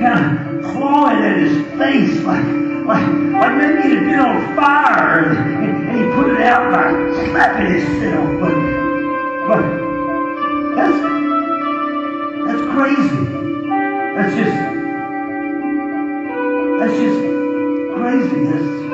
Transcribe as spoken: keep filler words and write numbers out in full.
kind of clawing at his face, like, like, like maybe it had been on fire, and, and he put it out by slapping himself. But, but that's that's crazy. That's just that's just crazy. That's